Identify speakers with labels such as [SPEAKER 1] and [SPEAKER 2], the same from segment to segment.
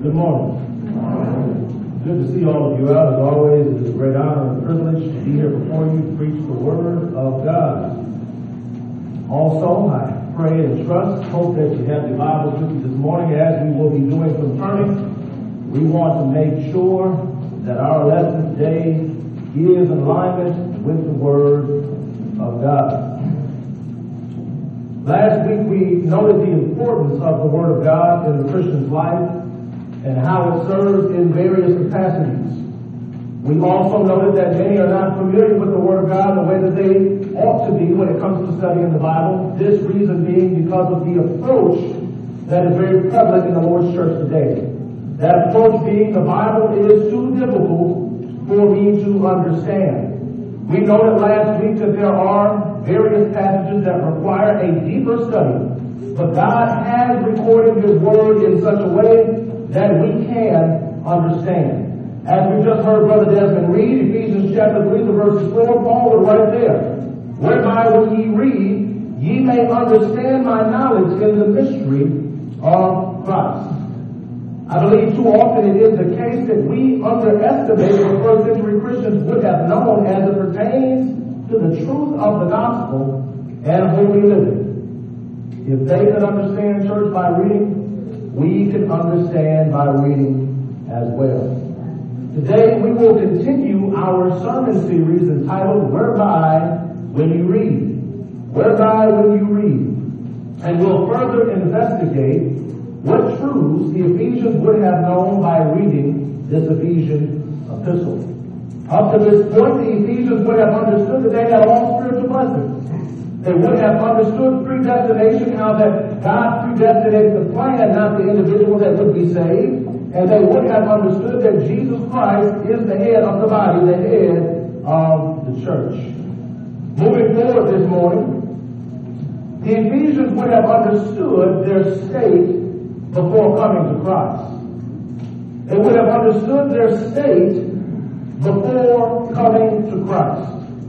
[SPEAKER 1] Good morning. Good to see all of you out. As always, it is a great honor and privilege to be here before you to preach the Word of God. Also, I pray and trust, hope that you have your Bibles with you this morning. As we will be doing some turning, we want to make sure that our lesson today is in alignment with the Word of God. Last week we noted the importance of the Word of God in the Christian's life and how it serves in various capacities. We also noted that many are not familiar with the Word of God the way that they ought to be when it comes to studying the Bible. This reason being because of the approach that is very prevalent in the Lord's church today. That approach being the Bible is too difficult for me to understand. We noted last week that there are various passages that require a deeper study, but God has recorded His Word in such a way that we can understand. As we just heard Brother Desmond read, Ephesians chapter 3, verses 4, Paul was right there. Whereby when ye read, ye may understand my knowledge in the mystery of Christ. I believe too often it is the case that we underestimate what first century Christians would have known as it pertains to the truth of the gospel and holy living. If they could understand church by reading, we can understand by reading as well. Today we will continue our sermon series entitled Whereby When You Read. Whereby When You Read. And we'll further investigate what truths the Ephesians would have known by reading this Ephesian epistle. Up to this point, the Ephesians would have understood that they had all spiritual blessings. They would have understood predestination, how that God predestinated the plan, not the individual that would be saved. And they would have understood that Jesus Christ is the head of the body, the head of the church. Moving forward this morning, the Ephesians would have understood their state before coming to Christ. They would have understood their state before coming to Christ.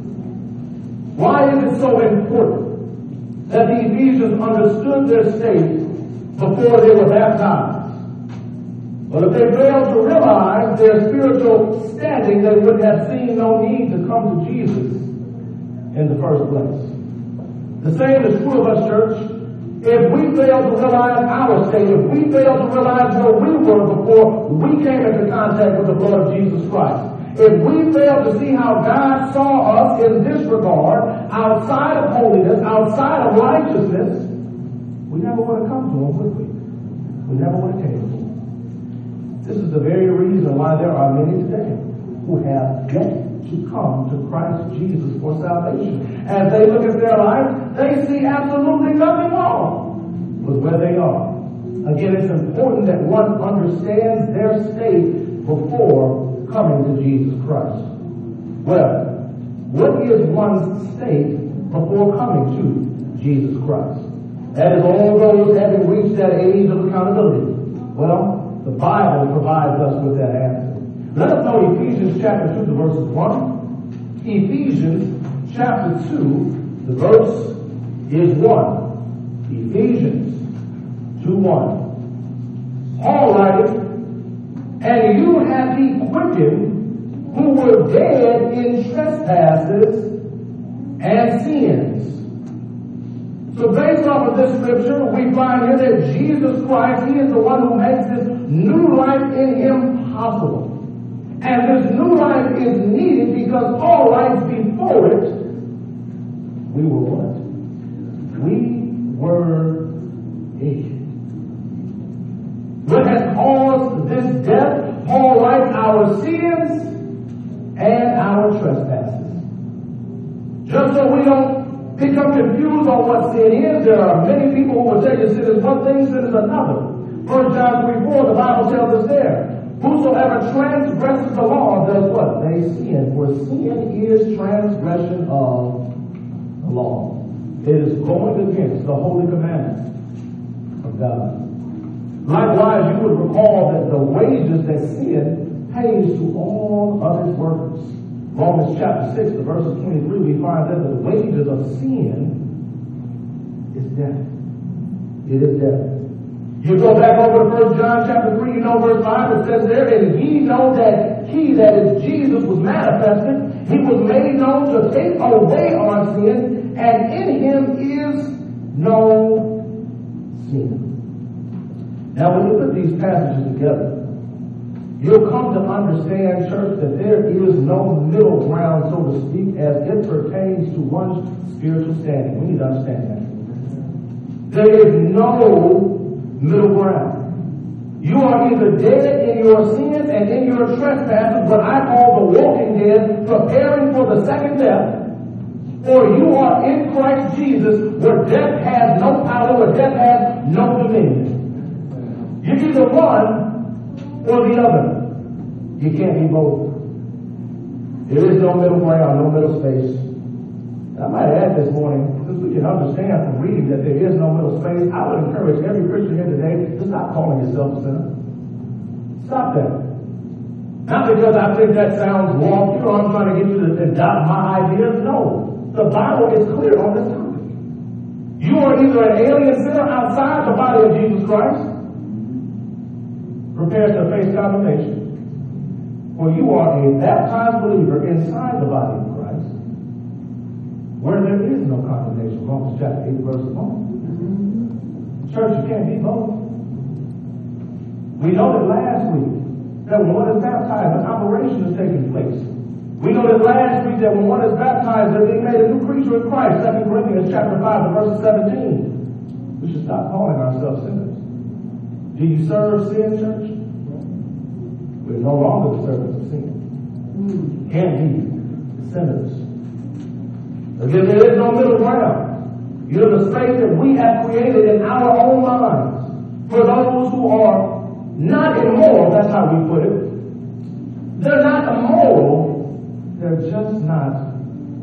[SPEAKER 1] Why is it so important that the Ephesians understood their state before they were baptized? Well, if they failed to realize their spiritual standing, they would have seen no need to come to Jesus in the first place. The same is true of us, church. If we fail to realize our state, if we fail to realize where we were before we came into contact with the blood of Jesus Christ, if we fail to see how God saw us in this regard, outside of holiness, outside of righteousness, we never would have come to Him, would we? We never would have came to Him. This is the very reason why there are many today who have yet to come to Christ Jesus for salvation. As they look at their life, they see absolutely nothing wrong with where they are. Again, it's important that one understands their state before coming to Jesus Christ. Well, what is one's state before coming to Jesus Christ? That is all those having reached that age of accountability. Well, the Bible provides us with that answer. Let us know Ephesians chapter 2, the verses 1. Ephesians chapter 2, the verse is 1. Ephesians 2:1. Paul writing, and you have He quickened who were dead in trespasses and sins. So based off of this scripture, we find here that Jesus Christ, He is the one who makes this new life in Him possible. And this new life is needed because Paul writes before it, we were what? We were dead. What has caused this death? Paul writes our sins and our trespasses. Just so we don't become confused on what sin is, there are many people who will tell you sin is one thing, sin is another. 1 John 3:4, the Bible tells us there, whosoever transgresses the law does what? They sin. For sin is transgression of the law. It is going against the holy commandments of God. Likewise, you would recall that the wages that sin pays to all of its workers. Romans chapter 6, the verses 23, we find that the wages of sin is death. It is death. You go back over to 1 John chapter 3, you know verse 5, it says there, and ye know that he, that is Jesus, was manifested. He was made known to take away our sins, and in him is no sin. Now when you put these passages together, you'll come to understand, church, that there is no middle ground, so to speak, as it pertains to one's spiritual standing. We need to understand that. There is no middle ground. You are either dead in your sins and in your trespasses, what I call the walking dead, preparing for the second death, or you are in Christ Jesus, where death has no power, where death has no dominion. You're either one or the other. You can't be both. There is no middle ground, no middle space. I might add this morning, since we can understand from reading that there is no middle space, I would encourage every Christian here today to stop calling yourself a sinner. Stop that. Not because I think that sounds wrong, or I'm trying to get you to adopt my ideas. No. The Bible is clear on this topic. You are either an alien sinner outside the body of Jesus Christ, prepared to face condemnation, or you are a baptized believer inside the body of Christ, where there is no condemnation. Romans chapter 8, verse 1. Church, you can't be both. We know that last week that when one is baptized, an operation is taking place. We know that last week that when one is baptized, they're being made a new creature in Christ. 2 Corinthians chapter 5, verse 17. We should stop calling ourselves sinners. Do you serve sin, church? We're no longer the servants of sin. Can't be sinners. Again, there is no middle ground. You know, the space that we have created in our own minds for those who are not immoral, that's how we put it. They're not immoral, they're just not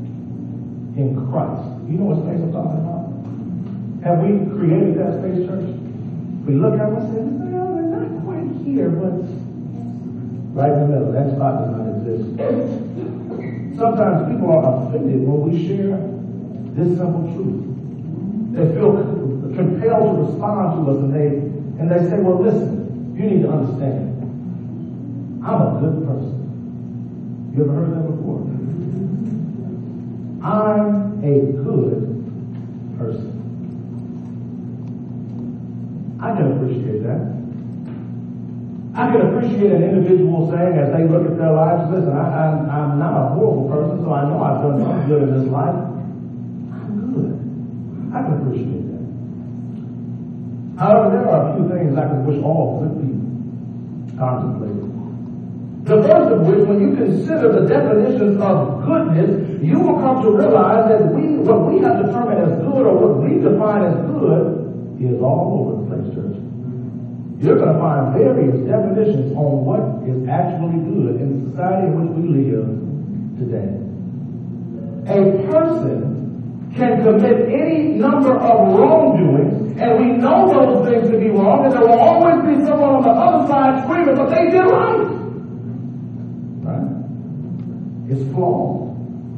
[SPEAKER 1] in Christ. You know what space I'm talking about? Have we created that space, church? We look at it and say, well, they're not quite here, but right in the middle. That spot does not exist. Sometimes people are offended when we share this simple truth. They feel compelled to respond to us, and they say, well, listen, you need to understand, I'm a good person. You ever heard that before? I'm a good person. I can appreciate that. I can appreciate an individual saying, as they look at their lives, listen, I'm not a horrible person, so I know I've done something good in this life. I'm good. I can appreciate that. However, there are a few things I can wish all good people contemplated. The first of which, when you consider the definitions of goodness, you will come to realize that what we have determined as good, or what we define as good, is all over the place, church. You're going to find various definitions on what is actually good in the society in which we live today. A person can commit any number of wrongdoings, and we know those things to be wrong, and there will always be someone on the other side screaming, but they did right. Right? It's flawed.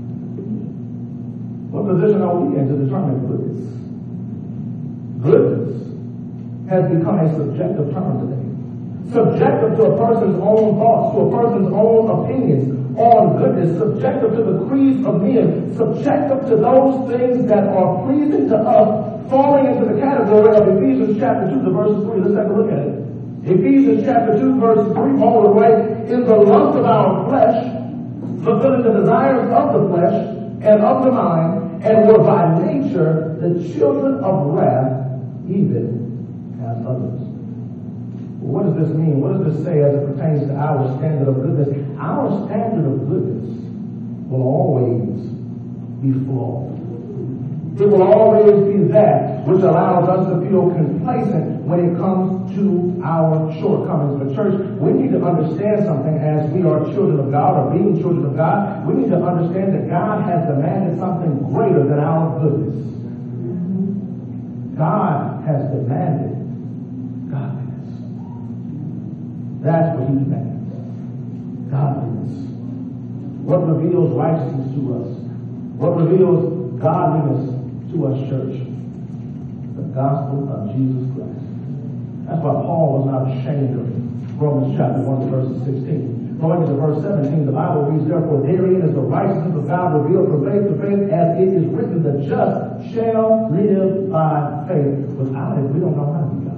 [SPEAKER 1] What position are we in to determine goodness? Goodness has become a subjective term today. Subjective to a person's own thoughts, to a person's own opinions on goodness, subjective to the creeds of men, subjective to those things that are pleasing to us, falling into the category of Ephesians chapter 2, verse 3. Let's take a look at it. Ephesians chapter 2, verse 3, all the way, in the lust of our flesh, fulfilling the desires of the flesh and of the mind, and were by nature the children of wrath, even as others. What does this mean? What does this say as it pertains to our standard of goodness? Our standard of goodness will always be flawed. It will always be that which allows us to feel complacent when it comes to our shortcomings. But church, we need to understand something as we are children of God, or being children of God. We need to understand that God has demanded something greater than our goodness. God has demanded godliness. That's what he demands. Godliness. What reveals righteousness to us? What reveals godliness to us, church? The gospel of Jesus Christ. That's why Paul was not ashamed of it. Romans chapter 1, verse 16. Going into verse 17, the Bible reads, therefore, therein is the righteousness of God revealed from faith to faith, as it is written, the just shall live by faith. Without it, we don't know how to be God.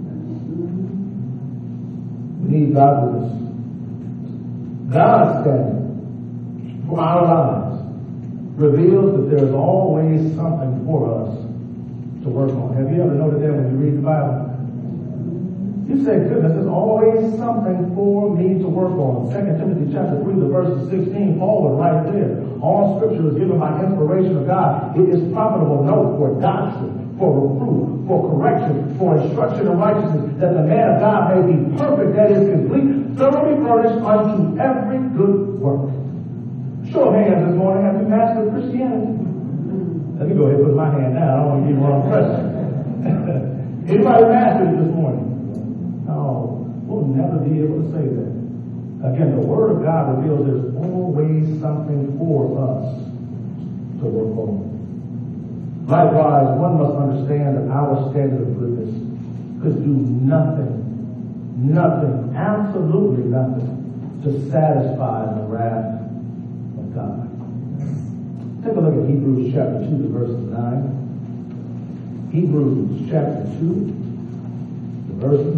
[SPEAKER 1] We need God with us. God's standard for our lives reveals that there's always something for us to work on. Have you ever noticed that when you read the Bible? You say, goodness, there's always something for me to work on. 2 Timothy chapter 3, the verses 16, Paul was right there. All scripture is given by inspiration of God. It is profitable, note, for doctrine, for reproof, for correction, for instruction in righteousness, that the man of God may be perfect, that is complete, thoroughly furnished unto every good work. Show of hands this morning, have you mastered Christianity? Let me go ahead and put my hand down. I don't want to give you wrong impression. Anybody mastered it this morning? No, we'll never be able to say that. Again, the Word of God reveals there's always something for us to work on. Likewise, one must understand that our standard of goodness could do nothing, absolutely nothing, to satisfy the wrath of God. Take a look at Hebrews chapter 2, verse 9. Hebrews chapter 2. Verse 9.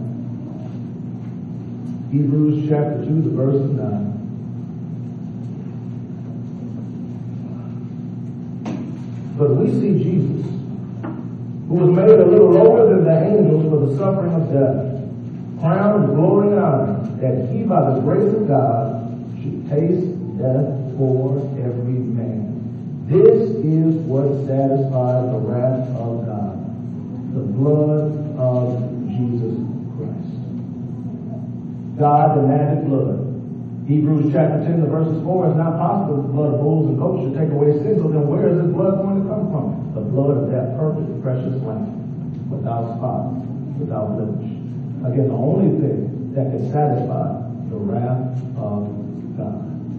[SPEAKER 1] Hebrews chapter 2, the verse 9. But we see Jesus, who was made a little lower than the angels for the suffering of death, crowned with glory and honor, that he by the grace of God should taste death for every man. This is what satisfies the wrath of God, the blood of Jesus Christ. God, the magic blood. Hebrews chapter 10, the verses 4, it's not possible the blood of bulls and goats should take away sin, so then where is this blood going to come from? The blood of that perfect, precious lamb, without spot, without blemish. Again, the only thing that can satisfy the wrath of God.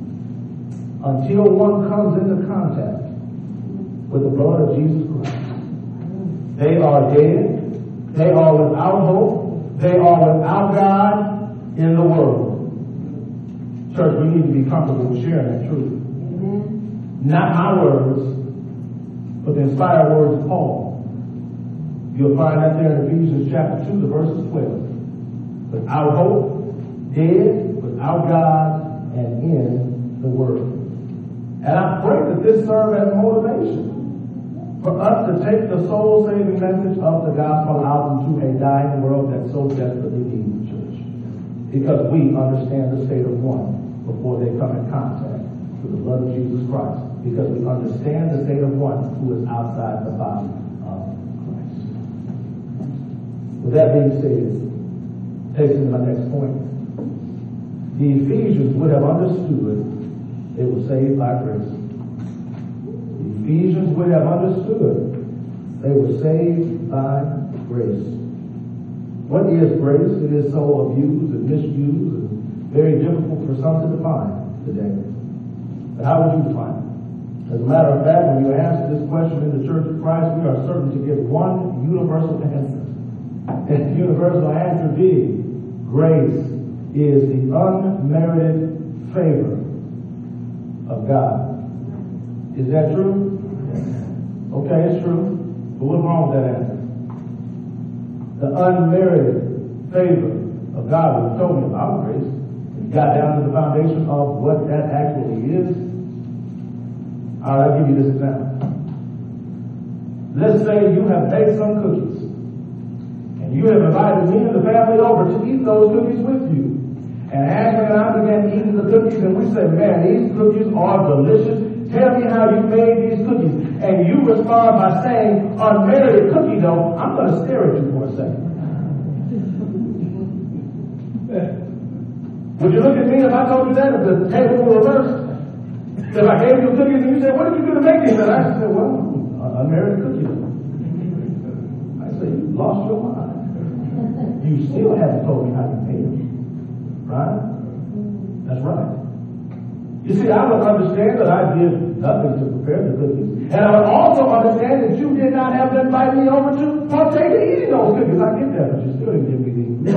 [SPEAKER 1] Until one comes into contact with the blood of Jesus Christ, they are dead. They are without hope. They are without God in the world. Church, we need to be comfortable with sharing that truth. Amen. Not my words, but the inspired words of Paul. You'll find that there in Ephesians chapter 2, the verses 12. Without hope, dead, without God, and in the world. And I pray that this serve as motivation for us to take the soul-saving message of the gospel out into a dying world that so desperately needs the church. Because we understand the state of one before they come in contact with the blood of Jesus Christ. Because we understand the state of one who is outside the body of Christ. With that being said, takes me to my next point. The Ephesians would have understood they were saved by grace. Ephesians would have understood they were saved by grace. What is grace? It is so abused and misused and very difficult for some to define today. But how would you define it? As a matter of fact, when you ask this question in the Church of Christ, we are certain to get one universal answer. And the universal answer being, grace is the unmerited favor of God. Is that true? Okay, it's true. But what's wrong with that answer? The unmerited favor of God. We told me about grace. We got down to the foundation of what that actually is. All right, I'll give you this example. Let's say you have baked some cookies. And you have invited me and the family over to eat those cookies with you. And Ashley and I began eating the cookies, and we said, man, these cookies are delicious. Tell me how you made these cookies. And you respond by saying, unmerited cookie dough. I'm going to stare at you for a second. Would you look at me if I told you that? If the table were reversed? If I gave you cookies and you said, what did you do to make these? And I said, well, unmerited cookie dough. I said, you lost your mind. You still haven't told me how you made them. Right? That's right. You You see, I would understand that I did nothing to prepare the cookies. And I would also understand that you did not have to invite me over to partake in eating those cookies. I get that, but you still didn't give me these.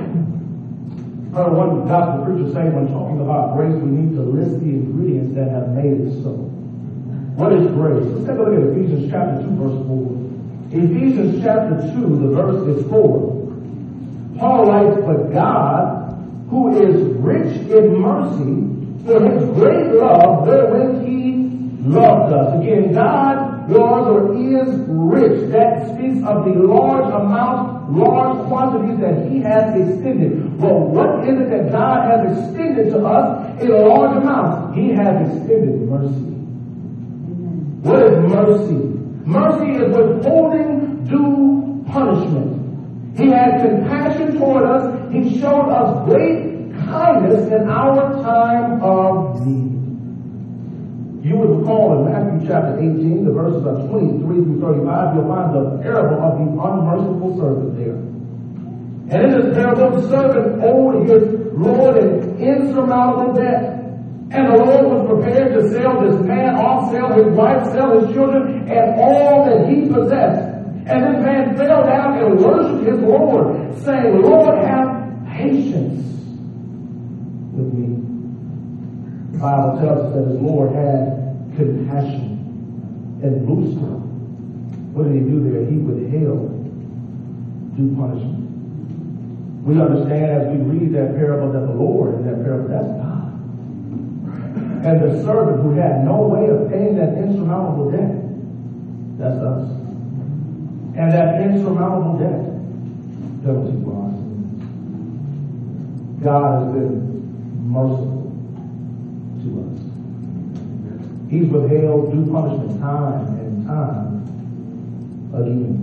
[SPEAKER 1] I heard one gospel preacher say when talking about grace, we need to list the ingredients that have made it so. What is grace? Let's take a look at Ephesians chapter 2, verse 4. Ephesians chapter 2, the verse is 4. Paul writes, "But God, who is rich in mercy, for his great love, wherewith he loved us." Again, God was or is rich. That speaks of the large amount, large quantities that he has extended. Well, what is it that God has extended to us in large amounts? He has extended mercy. What is mercy? Mercy is withholding due punishment. He had compassion toward us. He showed us great kindness in our time of need. You would recall in Matthew chapter 18, the verses of 23 through 35, you'll find the parable of the unmerciful servant there. And in this parable, the servant owed his Lord an insurmountable debt. And the Lord was prepared to sell this man off, sell his wife, sell his children, and all that he possessed. And this man fell down and worshiped his Lord, saying, "Lord, have patience with me." The Bible tells us that his Lord had compassion and loosed him. What did he do there? He withheld due punishment. We understand as we read that parable that the Lord in that parable, that's God. And the servant who had no way of paying that insurmountable debt, that's us. And that insurmountable debt, penalty for our sins. God has been merciful to us. He's withheld due punishment time and time again.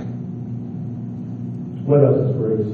[SPEAKER 1] What else is grace?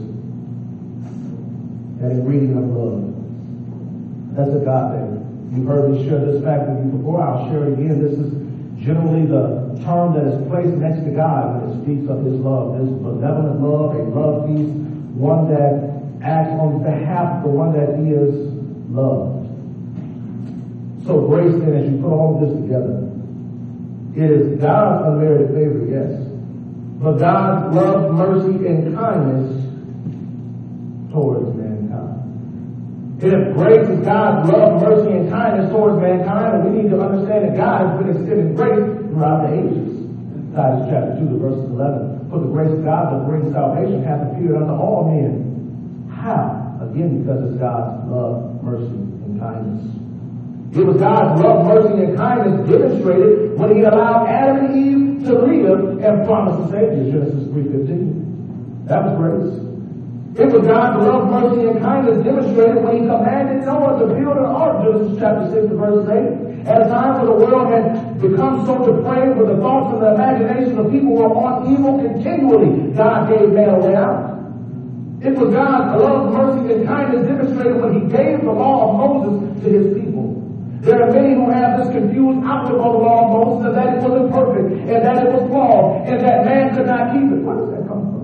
[SPEAKER 1] That ingredient of love. That's agape. You've heard me share this fact with you before. I'll share it again. This is generally the term that is placed next to God when it speaks of his love. This benevolent love, a love feast, one that acts on behalf of the one that is loved. So grace then, as you put all of this together, it is God's unmerited favor, yes. But God's love, mercy, and kindness towards mankind. If grace is God's love, mercy, and kindness towards mankind, we need to understand that God has been extending grace throughout the ages. Titus chapter 2, verse 11. For the grace of God that brings salvation hath appeared unto all men. How? Again, because it's God's love, mercy, and kindness. It was God's love, mercy, and kindness demonstrated when he allowed Adam and Eve to live and promised a Savior, Genesis 3:15. That was grace. It was God's love, mercy, and kindness demonstrated when he commanded Noah to build an ark, Genesis chapter 6, verse 8. At a time when the world had become so depraved with the thoughts and the imagination of people who were on evil continually, God gave man a way out. It was God's love, mercy, and kindness demonstrated when he gave the law of Moses to his people. There are many who have this confused outlook on the law of Moses, and that it wasn't perfect, and that it was flawed, and that man could not keep it. Where does that come from?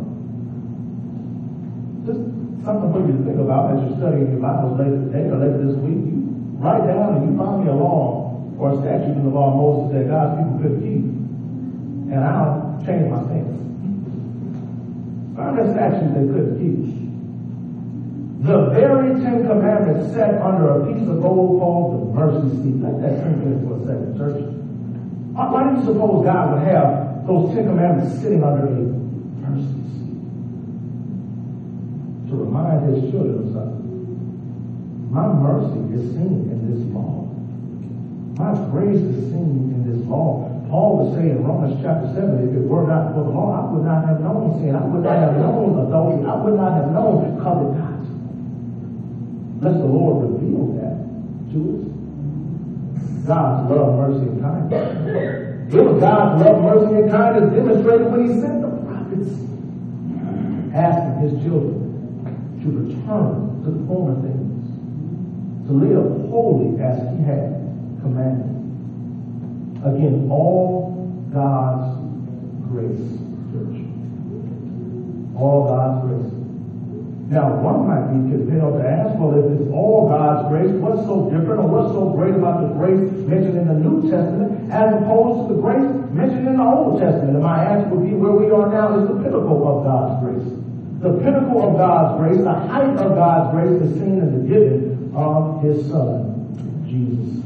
[SPEAKER 1] Just something for you to think about as you're studying your Bibles later today or later this week. You write down and you find me a law or a statute in the law of Moses that God's people couldn't keep, and I'll change my stance. Find a statute they couldn't keep. The very 10 Commandments set under a piece of gold called the mercy seat. Let that sink in for a second, church. Why do you suppose God would have those 10 Commandments sitting under a mercy seat? To remind his children of something. My mercy is seen in this law. My grace is seen in this law. Paul would say in Romans chapter 7, if it were not for the law, I would not have known sin. I would not have known adultery. I would not have known covenant. Unless the Lord revealed that to us. God's love, mercy, and kindness. It was God's love, mercy, and kindness demonstrated when he sent the prophets, asking his children to return to the former things, to live holy as he had commanded. Again, all God's grace, church. All God's grace. Now, one might be compelled to ask, well, if it's all God's grace, what's so different or what's so great about the grace mentioned in the New Testament as opposed to the grace mentioned in the Old Testament? And my answer would be where we are now is the pinnacle of God's grace. The pinnacle of God's grace, the height of God's grace is seen in the giving of His Son, Jesus.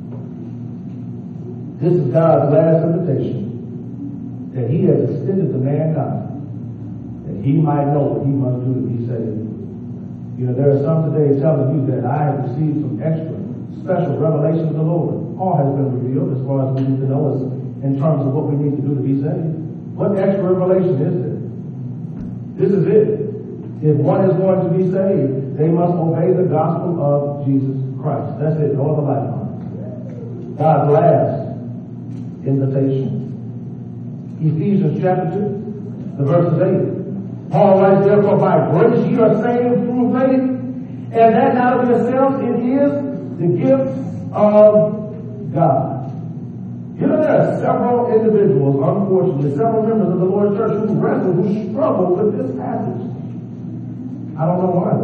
[SPEAKER 1] This is God's last invitation that He has extended to mankind, that He might know what He must do to be saved. You know, there are some today telling you that I have received some extra special revelation of the Lord. All has been revealed as far as we need to know us in terms of what we need to do to be saved. What extra revelation is there? This is it. If one is going to be saved, they must obey the gospel of Jesus Christ. That's it. No other lifeline. God's last invitation. Ephesians chapter 2, the verses 8. Paul writes, therefore, by grace ye are saved through faith, and that not of yourselves, it is the gift of God. You know, there are several individuals, unfortunately, several members of the Lord's church who wrestle, who struggle with this passage. I don't know why.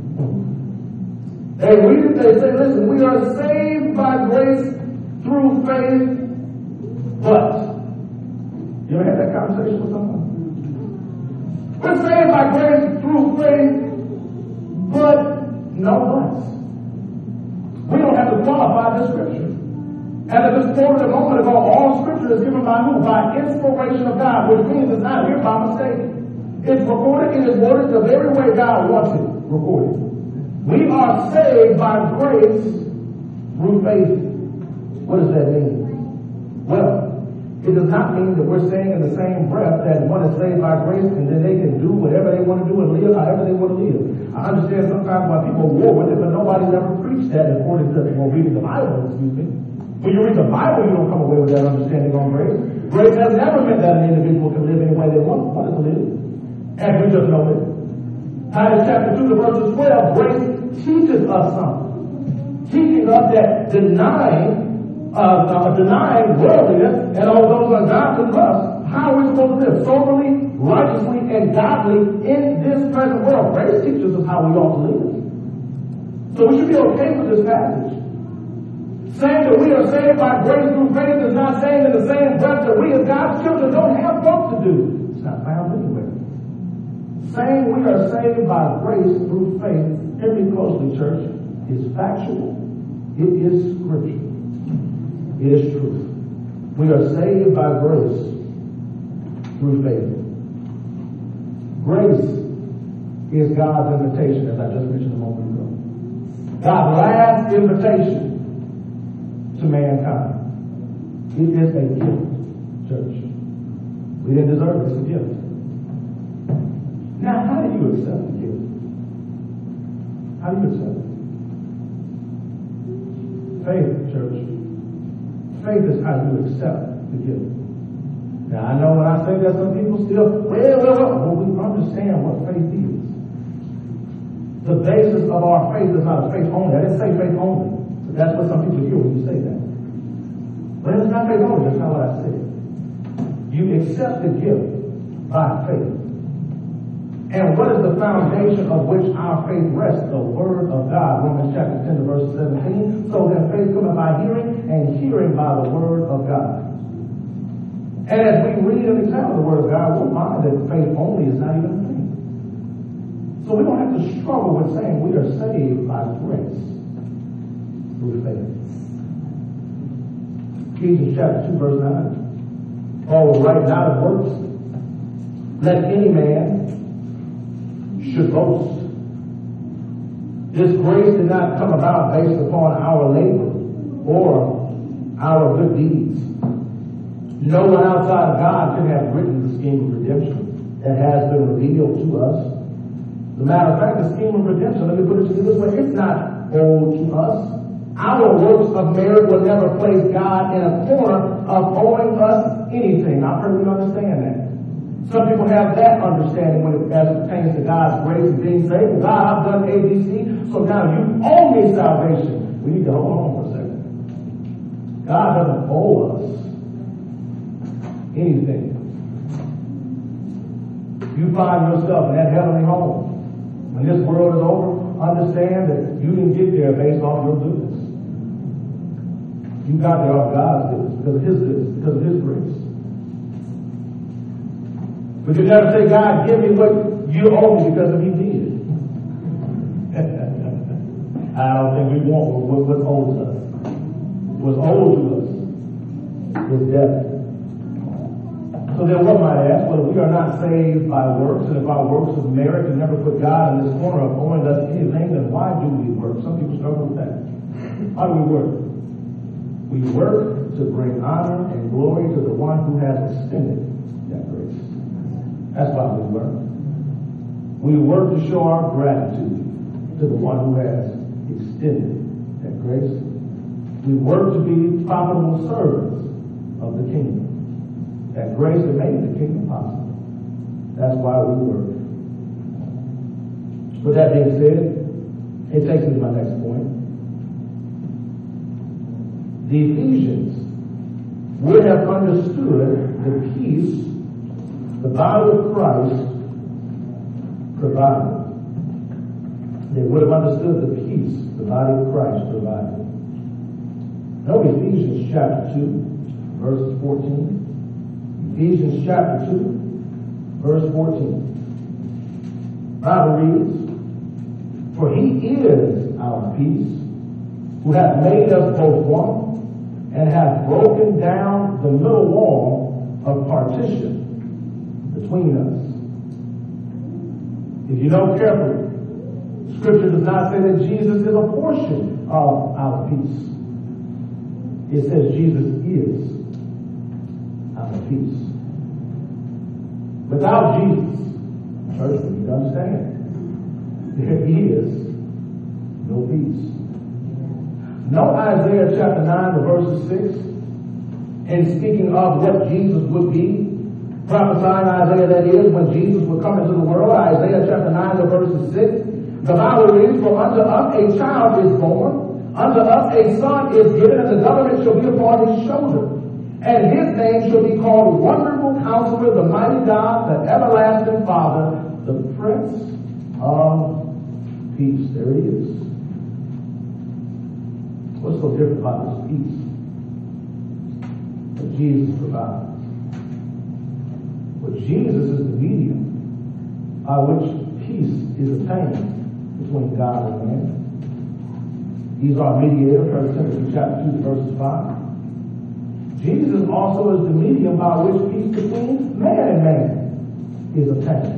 [SPEAKER 1] They read it, they say, listen, we are saved by grace through faith, but. You ever had that conversation with someone? We're saved by grace through faith, but no buts. We don't have to qualify this scripture. And as just quoted a moment ago, all scripture is given by who? By inspiration of God, which means it's not here by mistake. It's recorded in His Word the very way God wants it recorded. We are saved by grace through faith. What does that mean? Well, it does not mean that we're saying in the same breath that one is saved by grace and then they can do whatever they want to do and live however they want to live. I understand sometimes why people war with it, but nobody's ever preached that according to reading the Bible, excuse me. When you read the Bible, you don't come away with that understanding on grace. Grace has never meant that an individual can live any way they want to live. And we just know it. Titus chapter 2, the verses 12, grace teaches us something. Teaching us that denying worldliness and all those ungodly lusts, how are we supposed to live soberly, righteously, and godly in this present world? Grace teaches us how we ought to live. So we should be okay with this passage. Saying that we are saved by grace through faith is not saying in the same breath that we as God's children don't have work to do. It's not found anywhere. Saying we are saved by grace through faith, hear me closely, church, is factual. It is scripture. It is truth. We are saved by grace through faith. Grace is God's invitation, as I just mentioned a moment ago. God's last invitation to mankind. It is a gift, church. We didn't deserve it. It's a gift. Now, how do you accept the gift? How do you accept it? Faith, church. Faith is how you accept the gift. Now, I know when I say that, some people still, well, we understand what faith is. The basis of our faith is not faith only. I didn't say faith only. But that's what some people hear when you say that. But it's not faith only. That's not what I said. You accept the gift by faith. And what is the foundation of which our faith rests? The Word of God. Romans chapter 10, verse 17. So that faith cometh by hearing, and hearing by the Word of God. And as we read and examine the Word of God, we'll find that faith only is not even a thing. So we don't have to struggle with saying we are saved by grace through faith. Ephesians chapter 2, verse 9. Paul was writing out of works. Let any man should boast. This grace did not come about based upon our labor or our good deeds. No one outside of God can have written the scheme of redemption that has been revealed to us. As a matter of fact, the scheme of redemption, let me put it to you this way, it's not owed to us. Our works of merit will never place God in a corner of owing us anything. I pray we understand that. Some people have that understanding when it pertains to God's grace and being saved. God, I've done A, B, C, so now you owe me salvation. We need to hold on for a second. God doesn't owe us anything. You find yourself in that heavenly home. When this world is over, understand that you didn't get there based off your goodness. You got there off God's goodness, because of His goodness, because of His grace. But you never say, God, give me what you owe me, because if He did. I don't think we want what's owed to us. What's owed to us is death. So then one might ask, well, if we are not saved by works, and if our works of merit and never put God in this corner of owing us anything, then why do we work? Some people struggle with that. How do we work? We work to bring honor and glory to the one who has extended that grace. That's why we work. We work to show our gratitude to the one who has extended that grace. We work to be profitable servants of the kingdom. That grace that made the kingdom possible. That's why we work. With that being said, it takes me to my next point. The Ephesians would have understood the peace the body of Christ provided. They would have understood the peace the body of Christ provided. Note Ephesians chapter 2, verse 14. Ephesians chapter 2, verse 14. Bible reads, "For He is our peace, who hath made us both one, and hath broken down the middle wall of partition between us." If you know carefully, Scripture does not say that Jesus is a portion of our peace. It says Jesus is our peace. Without Jesus, church, we need to understand, there is no peace. Note Isaiah chapter 9, verses 6, and speaking of what Jesus would be, prophesying Isaiah, that is, when Jesus would come into the world, Isaiah chapter 9, verses 6, the Bible reads, "For unto us a child is born, unto us a son is given, and the government shall be upon his shoulder. And his name shall be called Wonderful Counselor, the Mighty God, the Everlasting Father, the Prince of Peace." There he is. What's so different about this peace that Jesus provides? Well, Jesus is the medium by which peace is attained between God and man. He's our mediator, 1 Timothy chapter 2, verses 5. Jesus also is the medium by which peace between man and man is attained.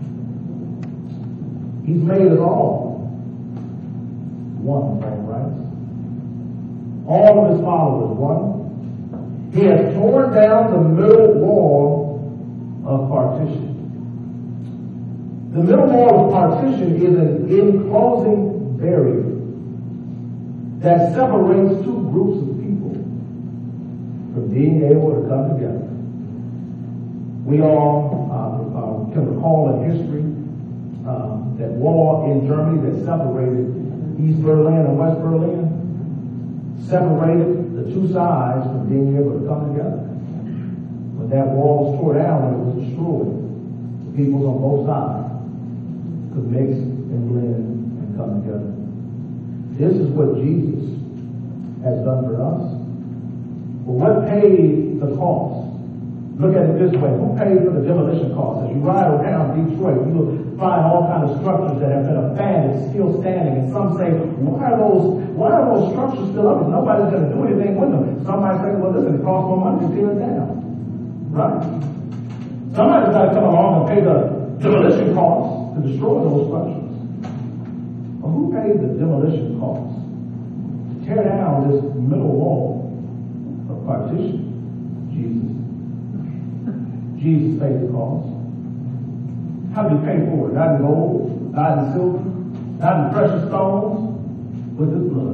[SPEAKER 1] He's made us all one, right? All of his followers one. He has torn down the middle wall of partition. The middle wall of partition is an enclosing barrier that separates two groups of people from being able to come together. We all can recall in history that war in Germany that separated East Berlin and West Berlin, separated the two sides from being able to come together. When that wall was torn down, when it was destroyed, the peoples on both sides could mix and blend and come together. This is what Jesus has done for us. Well, what paid the cost? Look at it this way. Who paid for the demolition cost? As you ride around Detroit, you'll find all kinds of structures that have been abandoned, still standing. And some say, why are those structures still up? And nobody's going to do anything with them. Some might say, well, listen, it costs more money to tear it down. Right? Somebody's got to come along and pay the demolition cost to destroy those structures. Well, who paid the demolition cost to tear down this middle wall of partition? Jesus. Jesus paid the cost. How did he pay for it? Not in gold, not in silver, not in precious stones, with his blood.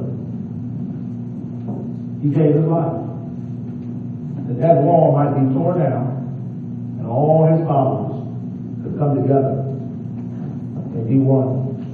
[SPEAKER 1] He gave his life. That wall might be torn down and all his followers could come together and be one.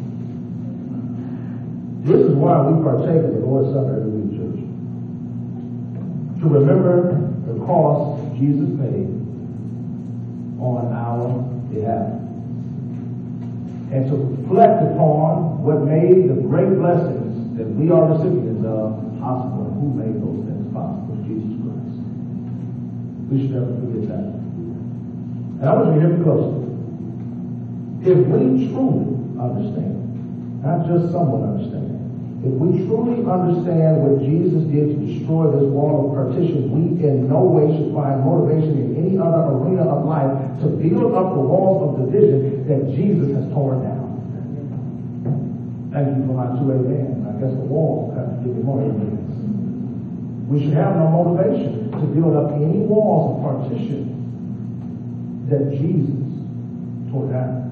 [SPEAKER 1] This is why we partake of the Lord's Supper every week, church. To remember the cost Jesus paid on our behalf. and to reflect upon what made the great blessings that we are recipients of possible. And who made those things possible? Jesus Christ. We should never forget that. And I want you to hear me closely. If we truly understand, not just somewhat understand, if we truly understand what Jesus did to destroy this wall of partition, we in no way should find motivation in any other arena of life to build up the walls of division that Jesus has torn down. Thank you for my 2 amen. I guess the walls have to give me more amens. We should have no motivation to build up any walls of partition that Jesus tore down.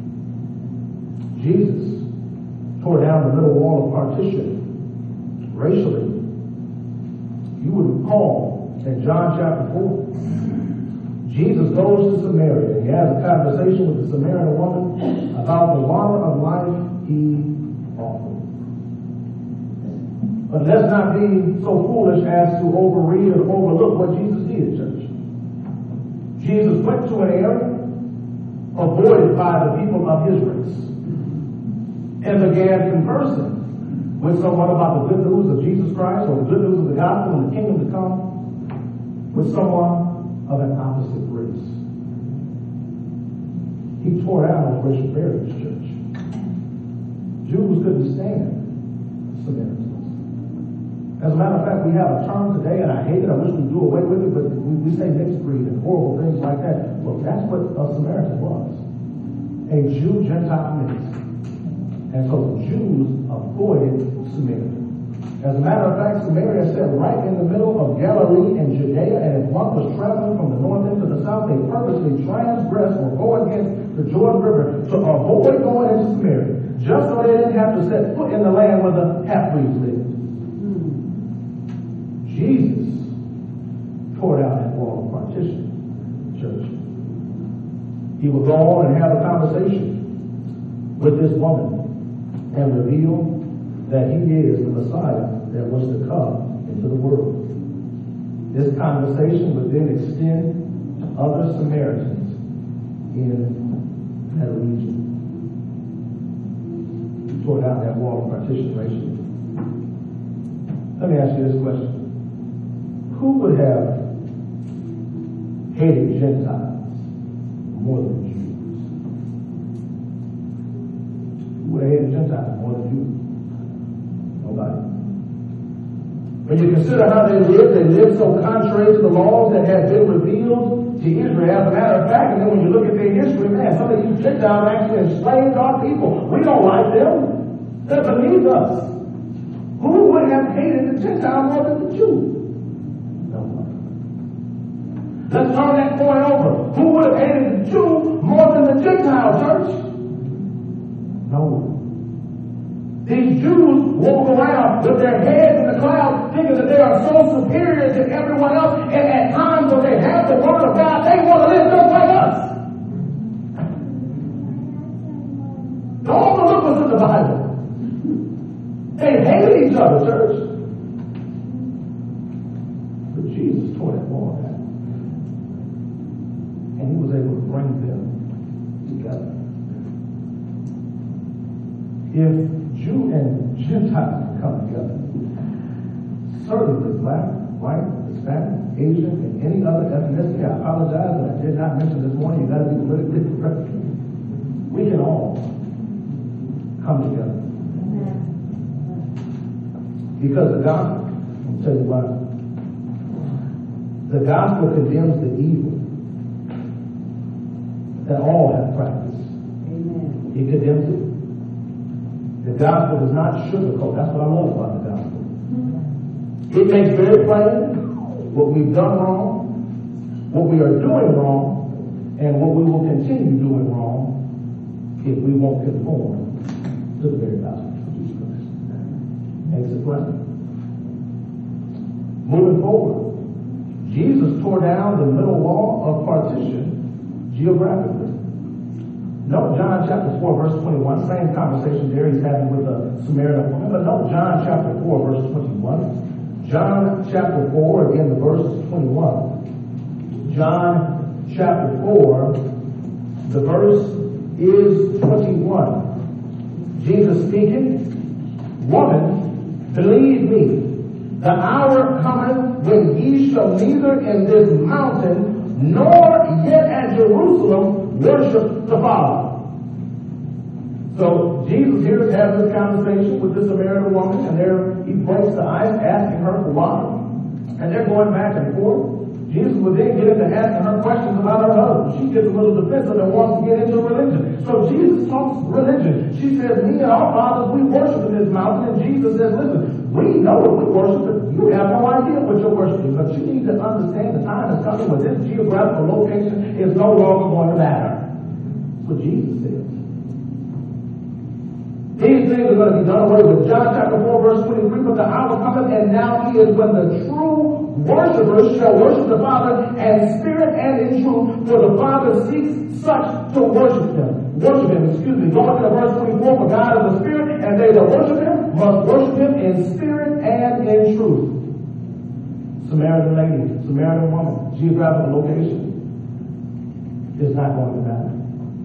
[SPEAKER 1] Jesus tore down the middle wall of partition racially. You would recall in John chapter 4, Jesus goes to Samaria and he has a conversation with the Samaritan woman about the water of life he offered. But let's not be so foolish as to overread or overlook what Jesus did, church. Jesus went to an area avoided by the people of his race and began conversing with someone about the good news of Jesus Christ or the good news of the gospel and the kingdom to come with someone of an opposite race. He tore down those racial barriers, church. Jews couldn't stand Samaritans. As a matter of fact, we have a term today, and I hate it, I wish we'd do away with it, but we say mixed breed and horrible things like that. Look, that's what a Samaritan was. A Jew-Gentile mix. And so the Jews avoided Samaria. As a matter of fact, Samaria sat right in the middle of Galilee and Judea, and if one was traveling from the north into the south, they purposely transgressed or go against the Jordan River to avoid going into Samaria, just so they didn't have to set foot in the land where the half-breeds lived. Jesus tore down that wall of partition, church. He would go on and have a conversation with this woman and reveal that he is the Messiah that was to come into the world. This conversation would then extend to other Samaritans in that region. He tore down that wall of partition racially. Let me ask you this question. Who would have hated Gentiles more than Jews? Would have hated Gentiles more than Jews? Nobody. When you consider how they lived so contrary to the laws that had been revealed to Israel. As a matter of fact, and then when you look at their history, man, some of these Gentiles actually enslaved our people. We don't like them. They're beneath us. Who would have hated the Gentile more than the Jew? Nobody. Let's turn that point over. Who would have hated the Jew more than the Gentile, church? No one. These Jews walk around with their heads in the clouds thinking that they are so superior to everyone else, and at times when they have the word of God, they want to live just like us. Don't overlook what's in the Bible. They hate each other, church. But Jesus tore that wall down. And he was able to bring them together. If Jew and Gentile can come together, certainly black, white, Hispanic, Asian, and any other ethnicity, I apologize that I did not mention this morning, you got to be politically correct. We can all come together. Because the gospel, I'll tell you why. The gospel condemns the evil that all have practiced. Amen. It condemns it. The gospel does not sugarcoat. That's what I love about the gospel. It makes very plain what we've done wrong, what we are doing wrong, and what we will continue doing wrong if we won't conform to the very gospel of Jesus Christ. Makes it plain. Moving forward, Jesus tore down the middle wall of partition geographically. Note John chapter 4, verse 21. Same conversation there he's having with the Samaritan woman. But note John chapter 4, verse 21. John chapter 4, again, the verse 21. John chapter 4, the verse is 21. Jesus speaking, woman, believe me, the hour cometh when ye shall neither in this mountain nor yet at Jerusalem worship the Father. So Jesus here is having this conversation with this Samaritan woman, and there he breaks the ice, asking her for water, and they're going back and forth. Jesus would then get into asking her questions about her husband. She gets a little defensive and wants to get into religion. So Jesus talks religion. She says, me and our fathers, we worship in this mountain. And Jesus says, listen, we know what we worship, but you have no idea what you're worshiping. But you need to understand the time is coming when this geographical location is no longer going to matter. That's what Jesus says. These things are going to be done away with. John chapter 4, verse 23, but the hour cometh, and now is when the true worshipers shall worship the Father in spirit and in truth, for the Father seeks such to worship him. Going to verse 24, for God is a spirit, and they that worship him must worship him in spirit and in truth. Samaritan lady, Samaritan woman, geographical location is not going to matter.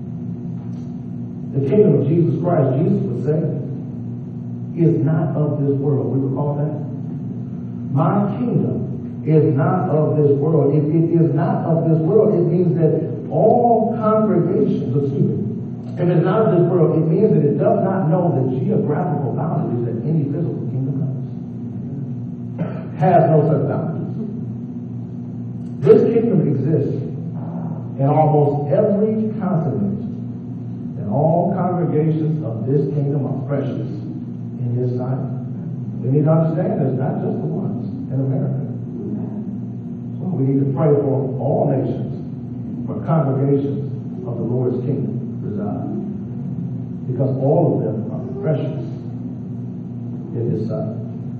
[SPEAKER 1] The kingdom of Jesus Christ, Jesus would say, is not of this world. We recall that? My kingdom is not of this world. If it is not of this world, it means that all congregations, if it's not of this world, it means that it does not know the geographical boundaries that any physical kingdom has. Has no such boundaries. This kingdom exists in almost every continent. All congregations of this kingdom are precious in his sight. We need to understand it's not just the ones in America. So we need to pray for all nations, where congregations of the Lord's kingdom reside. Because all of them are precious in his sight.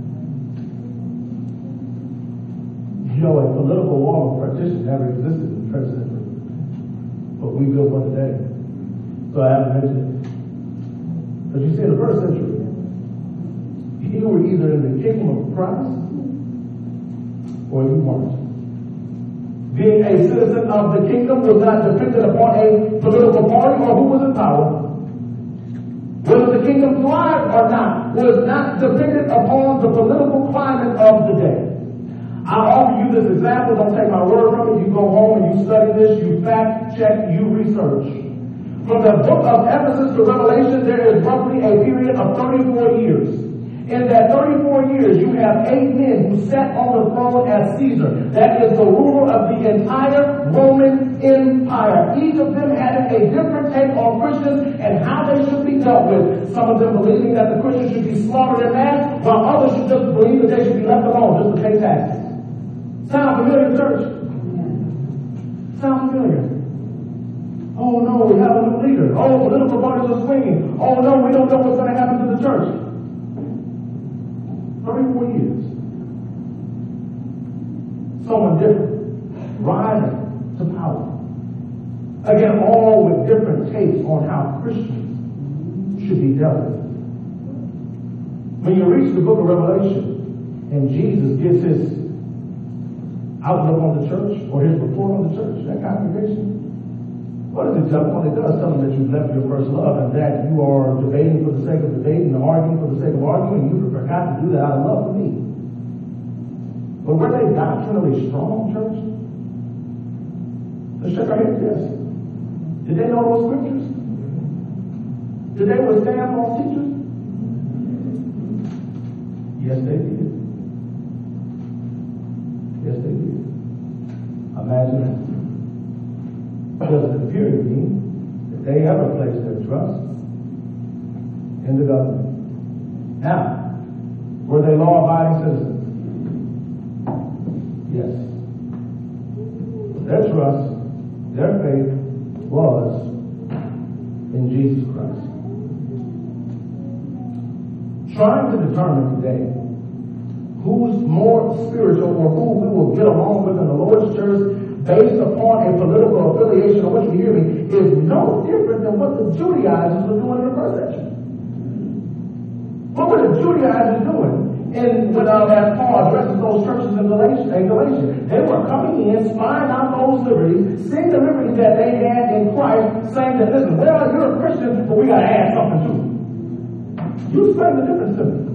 [SPEAKER 1] You know, a political wall of partition never existed in the first century. But we built one today. So I haven't mentioned it. But you see, in the first century, you were either in the kingdom of Christ or you weren't. Being a citizen of the kingdom was not dependent upon a political party or who was in power. Whether the kingdom thrived or not was not dependent upon the political climate of the day. I'll offer you this example. Don't take my word from it. You go home and you study this, you fact check, you research. From the book of Ephesus to Revelation, there is roughly a period of 34 years. In that 34 years, you have 8 men who sat on the throne as Caesar. That is the ruler of the entire Roman Empire. Each of them had a different take on Christians and how they should be dealt with. Some of them believing that the Christians should be slaughtered in mass, while others should just believe that they should be left alone just to pay taxes. Sound familiar, church? Sound familiar? Oh no, we have a new leader. Oh, political parties are swinging. Oh no, we don't know what's going to happen to the church. 34 years. Someone different rising to power. Again, all with different takes on how Christians should be dealt with. When you reach the book of Revelation and Jesus gives his outlook on the church or his report on the church, that congregation, what does it tell them? Well, it does tell them that you've left your first love and that you are debating for the sake of debating and arguing for the sake of arguing. You forgot to do that out of love for me. But were they doctrinally strong, church? Let's shake our heads, yes. Did they know those scriptures? Did they withstand false teachers? Yes, they did. Yes, they did. Imagine that. Does it appear to me that they ever placed their trust in the government? Now, were they law-abiding citizens? Yes. Their trust, their faith was in Jesus Christ. Trying to determine today who's more spiritual or who we will get along with in the Lord's church based upon a political affiliation, or what you hear me, is no different than what the Judaizers were doing in the first century. What were the Judaizers doing? And when as Paul addresses those churches in Galatia, they were coming in, spying out those liberties, seeing the liberties that they had in Christ, saying that, listen, well, you're a Christian, but we got to add something to it. You explain the difference to me.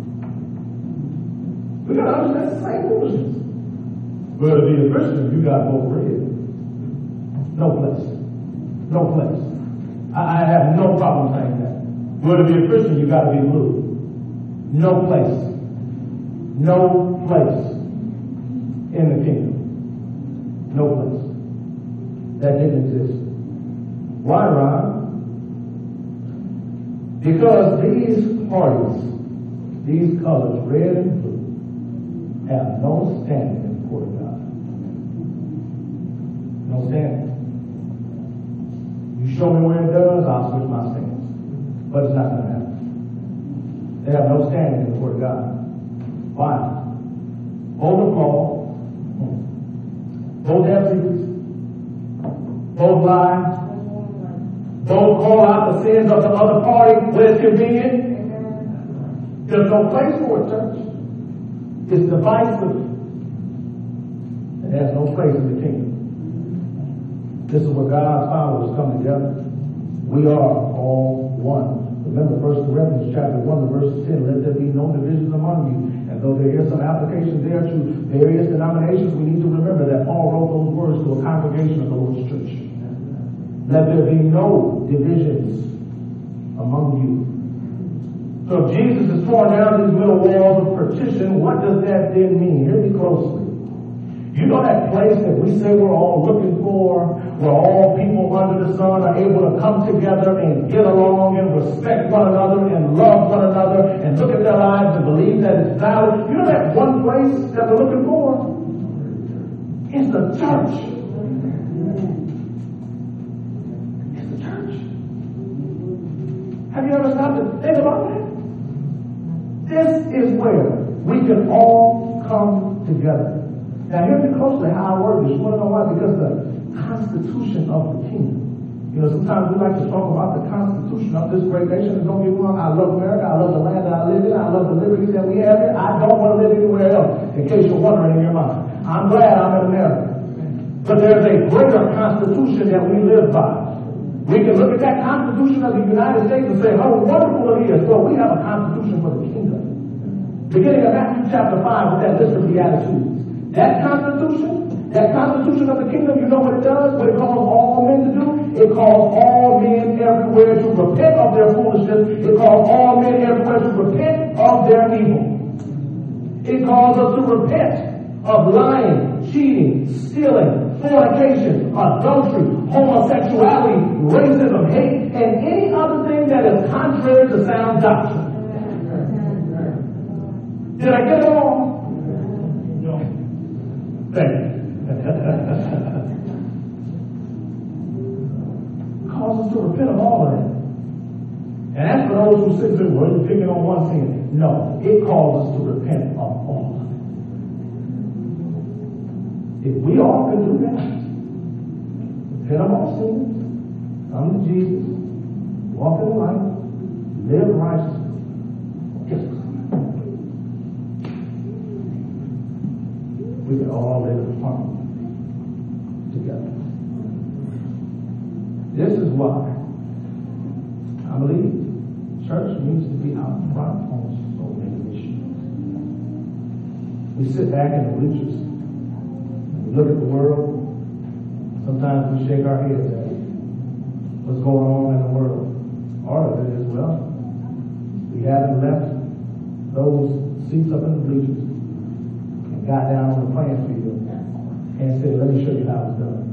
[SPEAKER 1] We got to understand the same foolishness. Well, to be a Christian, you got no bread. No place. No place. I have no problem saying that. Well, to be a Christian, you got to be blue. No place. No place in the kingdom. No place. That didn't exist. Why, Ron? Because these parties, these colors, red and blue, have no standing in the court of God. No standing. You show me where it does, I'll switch my stance. But it's not going to happen. They have no standing in the court of God. Why? Both are called, both have secrets, both lie, both call out the sins of the other party when it's convenient. There's no place for it, church. It's divisive. It has no place in the kingdom. This is where God's followers come together. We are all one. Remember 1 Corinthians chapter 1, verse 10, let there be no divisions among you. And though there is some applications there to various denominations, we need to remember that Paul wrote those words to a congregation of the Lord's church. Let there be no divisions among you. So if Jesus is torn down these middle walls of partition, what does that then mean? Hear me closely. You know that place that we say we're all looking for, where all people under the sun are able to come together and get along and respect one another and love one another and look at their lives and believe that it's valid? You know that one place that we're looking for? It's the church. It's the church. Have you ever stopped to think about that? This is where we can all come together. Now, hear me closely how I word this. You want to know why? Because the Constitution of the kingdom. You know, sometimes we like to talk about the Constitution of this great nation. And don't get me wrong, I love America. I love the land that I live in. I love the liberties that we have here. I don't want to live anywhere else, in case you're wondering in your mind. I'm glad I'm in America. But there's a greater Constitution that we live by. We can look at that Constitution of the United States and say, how wonderful it is. Well, we have a Constitution for the kingdom. Beginning of Matthew chapter 5 with that list of Beatitudes. That Constitution of the kingdom, you know what it does? What it calls all men to do? It calls all men everywhere to repent of their foolishness. It calls all men everywhere to repent of their evil. It calls us to repent of lying, cheating, stealing, fornication, adultery, homosexuality, racism, hate, and any other thing that is contrary to sound doctrine. Did I get it all? Thank you. Calls us to repent of all of that. And that's for those who sit there, well, you're picking on one sin. No, it calls us to repent of all of it. If we all could do that, repent of all sins, come to Jesus, walk in the light, live righteously, we can all live in harmony together. This is why I believe church needs to be out front on so many issues. We sit back in the bleachers and we look at the world. Sometimes we shake our heads at what's going on in the world. Part of it is, well, we haven't left those seats up in the bleachers. Got down on the playing field and said, let me show you how it's done.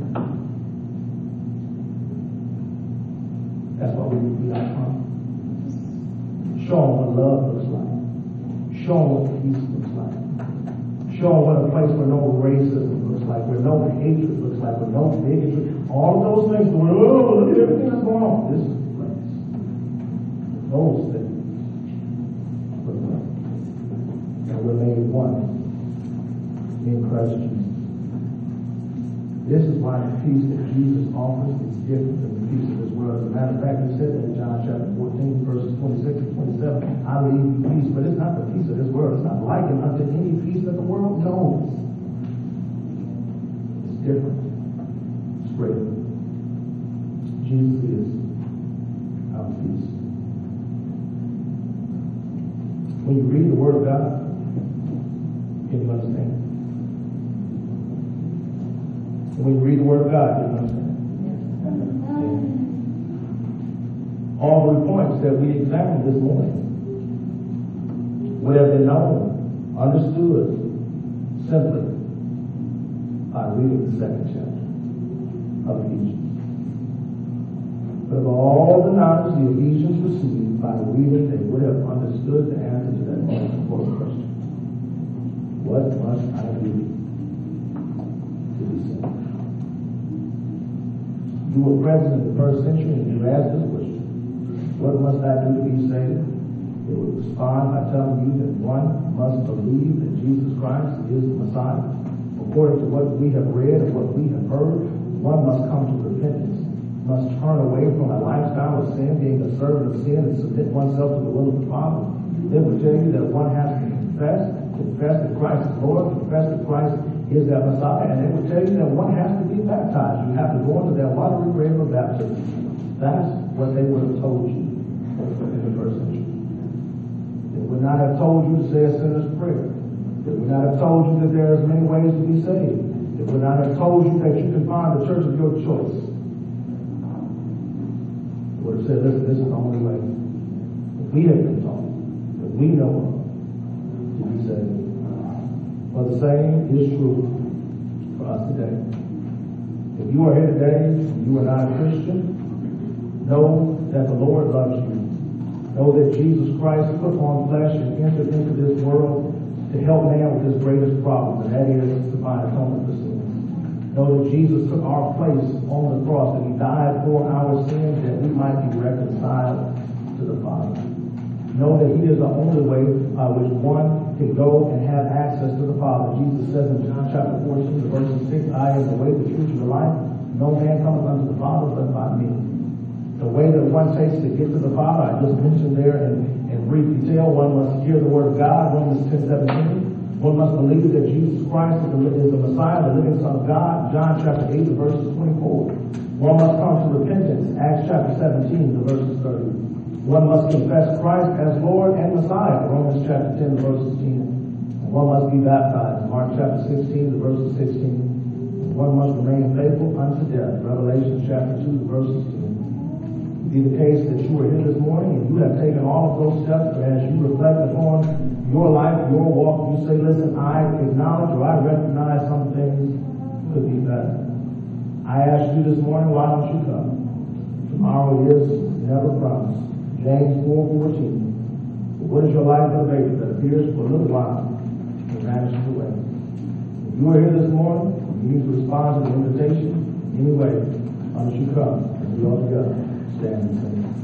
[SPEAKER 1] That's what we need to be out front. Show them what love looks like. Show them what peace looks like. Show them what a place where no racism looks like, where no hatred looks like, where no bigotry. All of those things, oh, look at everything that's going on. This is the place. Those things look like. And we're made one in Christ Jesus. This is why the peace that Jesus offers is different than the peace of this world. As a matter of fact, he said that in John chapter 14, verses 26 and 27. I leave you peace, but it's not the peace of this world. It's not likened unto any peace that the world knows. It's different. It's greater. Jesus is our peace. When you read the Word of God, can you understand? When you read the Word of God, you understand. All the points that we examined this morning would have been known, understood, simply by reading the second chapter of Ephesians. But of all the knowledge the Ephesians received by reading, they would have understood the answer to that most important question. What must I do to be saved? You were present in the first century and you asked this question. What must I do to be saved? They would respond by telling you that one must believe that Jesus Christ is the Messiah. According to what we have read and what we have heard, one must come to repentance, must turn away from a lifestyle of sin, being a servant of sin, and submit oneself to the will of the Father. They would tell you that one has to confess that Christ is Lord, confess that Christ is that Messiah, and they would tell you that one has to be baptized. You have to go into that watery grave of baptism. That's what they would have told you in the first century. They would not have told you to say a sinner's prayer. They would not have told you that there are many ways to be saved. They would not have told you that you can find the church of your choice. They would have said, listen, this is the only way that we have been taught, that we know of, to be saved. Well, the same is true for us today. If you are here today and you are not a Christian, know that the Lord loves you. Know that Jesus Christ put on flesh and entered into this world to help man with his greatest problem, and that is to find atonement for sins. Know that Jesus took our place on the cross, and he died for our sins that we might be reconciled to the Father. Know that he is the only way by which one can go and have access to the Father. Jesus says in John chapter 14, verse 6, I am the way, the truth, and the life. No man cometh unto the Father but by me. The way that one takes to get to the Father, I just mentioned there in brief detail. One must hear the Word of God, Romans 10:17. One must believe that Jesus Christ is the Messiah, the living Son of God, John chapter 8, verses 24. One must come to repentance, Acts chapter 17, verses 30. One must confess Christ as Lord and Messiah, Romans chapter 10, verses 10. And one must be baptized, Mark chapter 16, verses 16. And one must remain faithful unto death, Revelation chapter 2, verses 10. Be the case that you are here this morning and you have taken all of those steps, but as you reflect upon your life, your walk, you say, listen, I acknowledge or I recognize some things could be better. I ask you this morning, why don't you come? Tomorrow is never promised. James 4:14. What is your life but a vapor that appears for a little while and vanishes away? If you are here this morning, you need to respond to the invitation anyway. Why don't you come and we all together stand and sing.